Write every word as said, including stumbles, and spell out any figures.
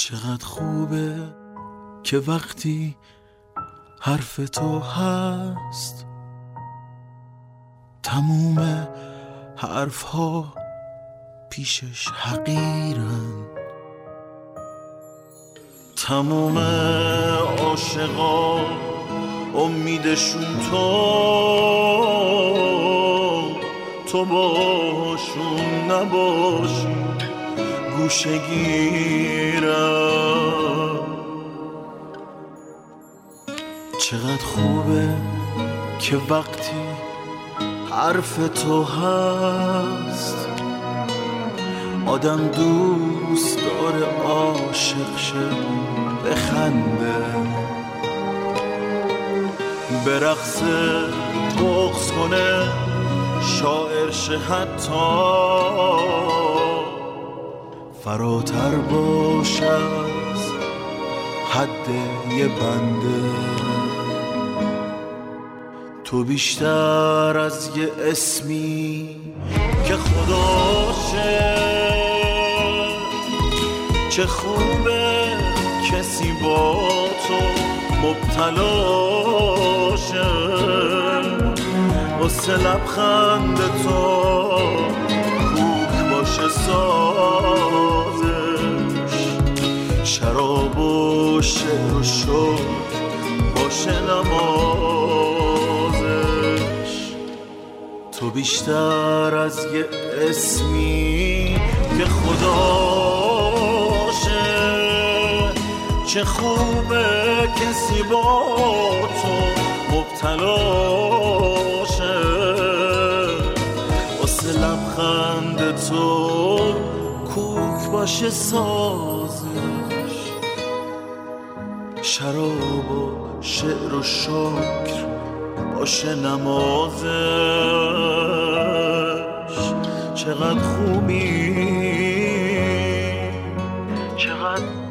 چقدر خوبه که وقتی حرف تو هست تموم حرف ها پیشش حقیرن. تموم عاشقا امیدشون تو تو باشون نباشی گوشه گیرم. چقدر خوبه که وقتی حرف تو هست آدم دوست داره عاشق شه بخنده برقصه بغض کنه شاعر شه حتی فراتر باشه از حد یه بنده. تو بیشتر از یه اسمی که خداشه چه خوبه کسی با تو مبتلاشه واسه لبخند تو کوک باشه سازش شراب و شعر و شکر باشه نمازش. تو بیشتر از یه اسمی که خداشه چه خوبه کسی با تو مبتلاشه واسه لبخند تو کوک باشه سازش شراب و شعر و شکر باشه نمازش. چقدر خوبی چقدر